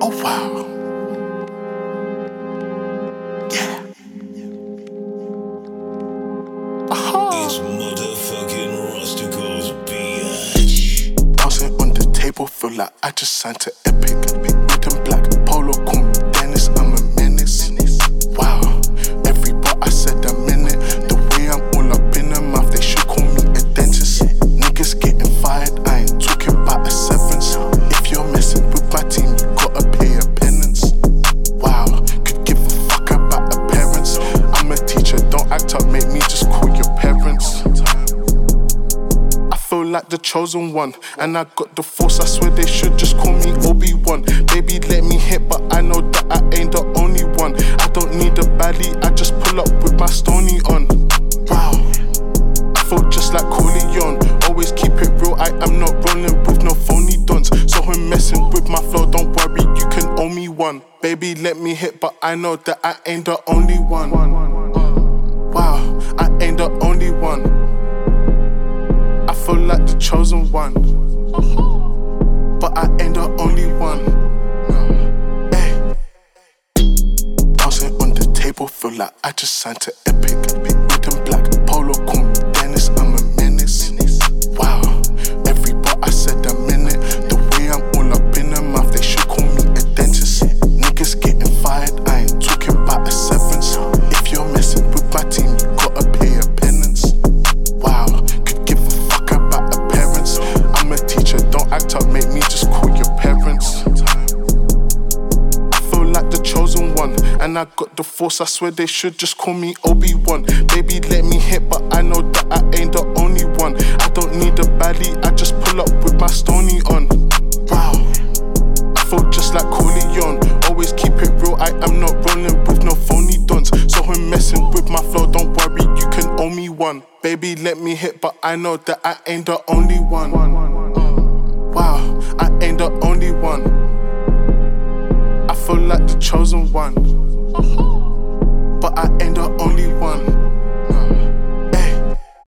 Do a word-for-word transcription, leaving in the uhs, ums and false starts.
Oh wow. Yeah. Uh-huh. It's motherfucking Rustical's bitch. Bouncing on the table, feel like I just signed to Epic. Red and black, polo, call me Dennis, I'm a menace. Wow, every bar I said I'm in it. The way I'm all up in the mouth, they should call me a dentist. Niggas getting fired, I ain't talking about a severance. If you're messing with my team, you gotta pay a penance. Wow, could give a fuck about appearance. I'm a teacher, don't act up, make me just call your parents. I feel like the chosen one, and I got the force, I swear they should just call me Obi-Wan. Baby, let me hit, but I know that I ain't the only one. I don't need a baddie, I just pull up with my stony on. Wow, I feel just like Corleone. Always keep it real, I am not rolling with no phony dons. So when messing with my flow, don't worry, you can owe me one. Baby, let me hit, but I know that I ain't the only one. Wow, I ain't the only one. I feel like the chosen one, but I ain't the only one. Hey. Bouncing on the table, feel like I just signed to Epic. Red and black, polo, call me Dennis, I'm a menace. Wow, every bar I said I'm in it. The way I'm all up in the mouth, they should call me a dentist. Niggas getting fired, I ain't talking about a severance. If you're messing with my team, you gotta pay a penance. Wow, could give a fuck about appearance. I'm a teacher, don't act up, make me just call your parents. I feel like the chosen one, and I got the force, I swear they should just call me Obi-Wan. Baby, let me hit, but I know that I ain't the only one. I don't need a baddie, I just pull up with my stony on. Wow, I feel just like Corleone. Always keep it real, I am not rolling with no phony dons. So when messing with my flow, don't worry, you can owe me one. Baby, let me hit, but I know that I ain't the only one. Wow, I ain't the only one. I feel like the chosen one, but I ain't the only one.